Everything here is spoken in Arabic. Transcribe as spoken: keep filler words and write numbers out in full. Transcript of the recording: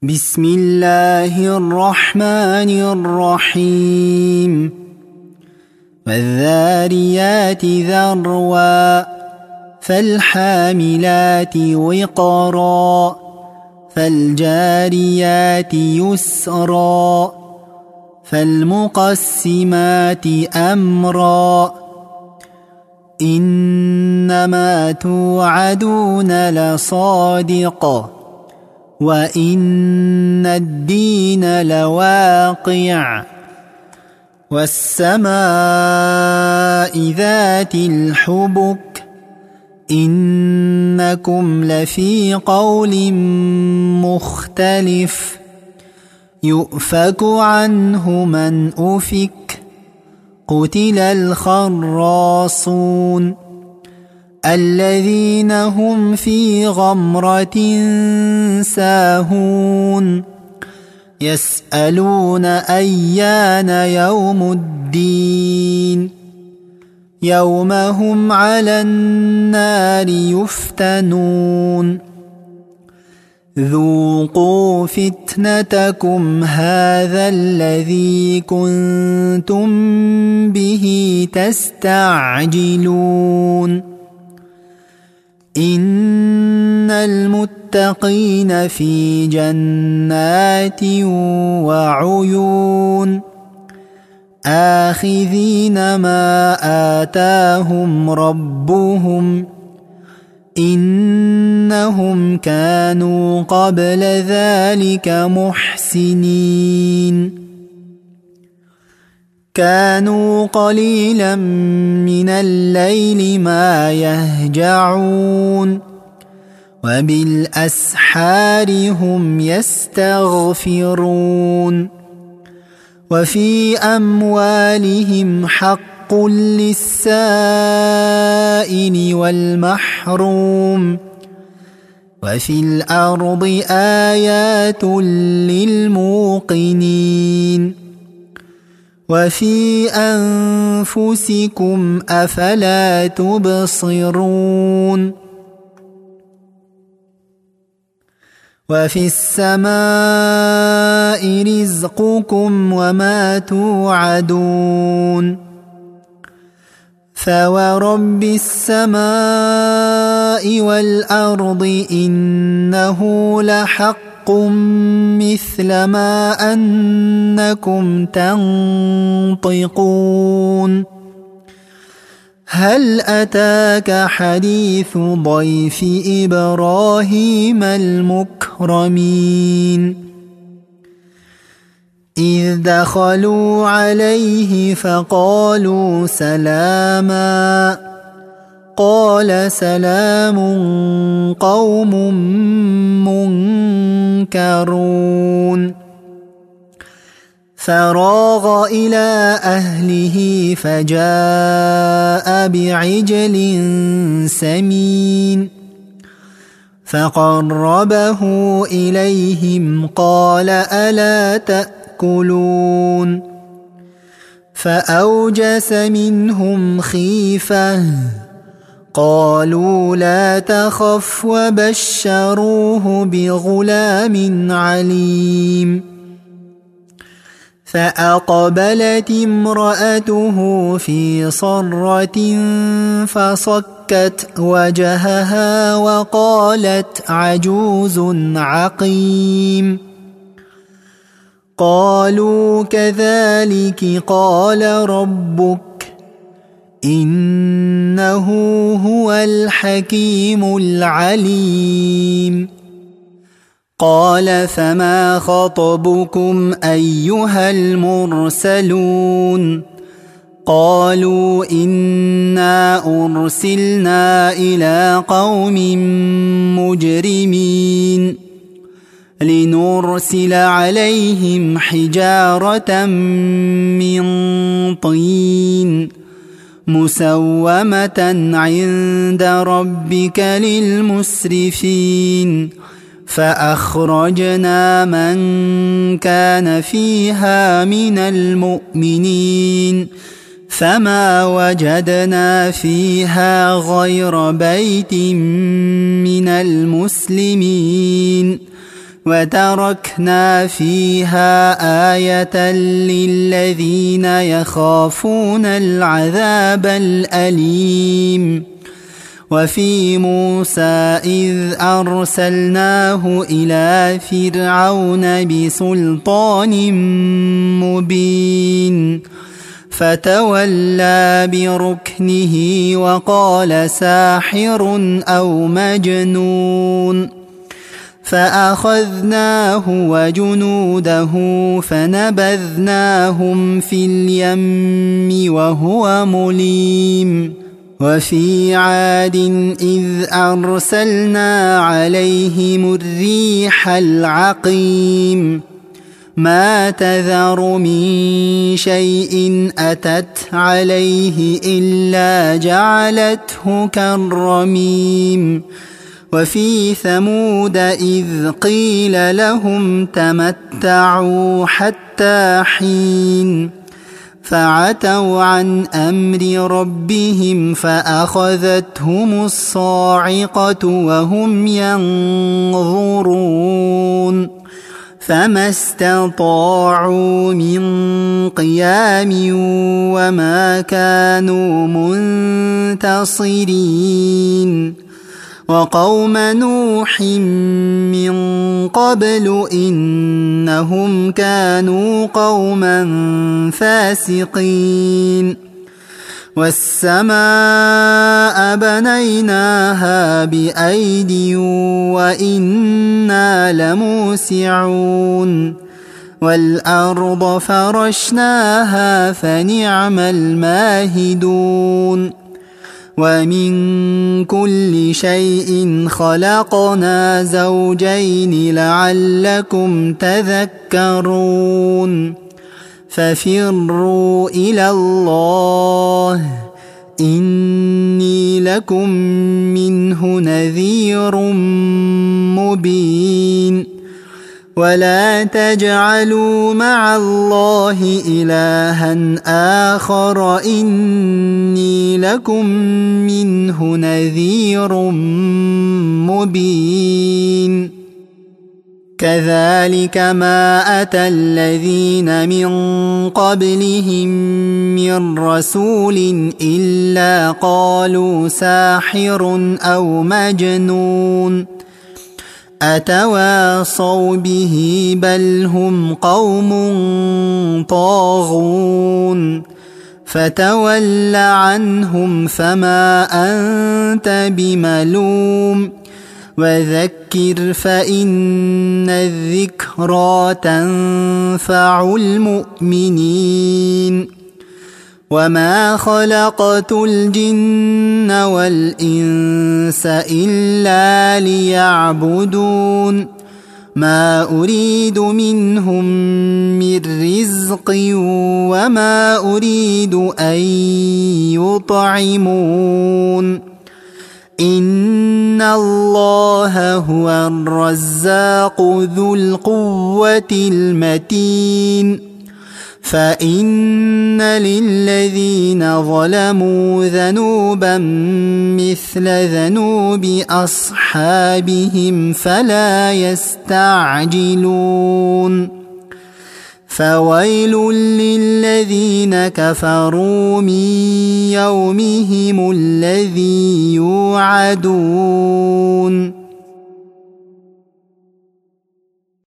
بسم الله الرحمن الرحيم والذاريات ذروا فالحاملات وقرا فالجاريات يسرا فالمقسمات أمرا إنما توعدون لصادق وإن الدين لواقع والسماء ذات الحبك إنكم لفي قول مختلف يؤفك عنه من أفك قتل الخراصون الذين هم في غمرة ساهون يسألون أيان يوم الدين يوم هم على النار يفتنون ذوقوا فتنتكم هذا الذي كنتم به تستعجلون إن المتقين في جنات وعيون آخذين ما آتاهم ربهم إنهم كانوا قبل ذلك محسنين كانوا قليلا من الليل ما يهجعون وبالأسحار هم يستغفرون وفي أموالهم حق للسائل والمحروم وفي الأرض آيات للموقنين وفي أنفسكم أفلا تبصرون وفي السماء رزقكم وما توعدون فورب السماء والأرض إنه لحق مثل ما أنكم تنطقون هل أتاك حديث ضيف إبراهيم المكرمين إذ دخلوا عليه فقالوا سلاما قال سلام قوم منكرون فراغ إلى أهله فجاء بعجل سمين فقربه إليهم قال ألا تأكلون فأوجس منهم خيفة قالوا لا تخف وبشروه بغلام عليم فأقبلت امرأته في صرة فصكت وجهها وقالت عجوز عقيم قالوا كذلك قال ربك إنه هو الحكيم العليم قال فما خطبكم أيها المرسلون قالوا إنا أرسلنا إلى قوم مجرمين لنرسل عليهم حجارة من طين مسومة عند ربك للمسرفين فأخرجنا من كان فيها من المؤمنين فما وجدنا فيها غير بيت من المسلمين وتركنا فيها آية للذين يخافون العذاب الأليم. وفي موسى إذ أرسلناه إلى فرعون بسلطان مبين فتولى بركنه وقال ساحر أو مجنون، فأخذناه وجنوده فنبذناهم في اليم وهو مليم. وفي عاد إذ أرسلنا عليهم الريح العقيم ما تذر من شيء أتت عليه إلا جعلته كالرميم. وفي ثمود إذ قيل لهم تمتعوا حتى حين فعتوا عن أمر ربهم فأخذتهم الصاعقة وهم ينظرون فما استطاعوا من قيام وما كانوا منتصرين. وقوم نوح من قبل إنهم كانوا قوما فاسقين. والسماء بنيناها بأيد وإنا لموسعون. والأرض فرشناها فنعم الماهدون. ومن كل شيء خلقنا زوجين لعلكم تذكرون. ففروا إلى الله إني لكم منه نذير مبين. ولا تجعلوا مع الله إلها آخر إني لكم منه نذير مبين. كذلك ما أتى الذين من قبلهم من رسول إلا قالوا ساحر أو مجنون أتواصوا به بل هم قوم طاغون. فتول عنهم فما أنت بملوم وذكر فإن الذكرى تنفع المؤمنين. وما خلقت الجن والإنس إلا ليعبدون ما أريد منهم من رزق وما أريد أن يطعمون إن الله هو الرزاق ذو القوة المتين. فإن للذين ظلموا ذنوبا مثل ذنوب أصحابهم فلا يستعجلون. فويل للذين كفروا من يومهم الذي يوعدون.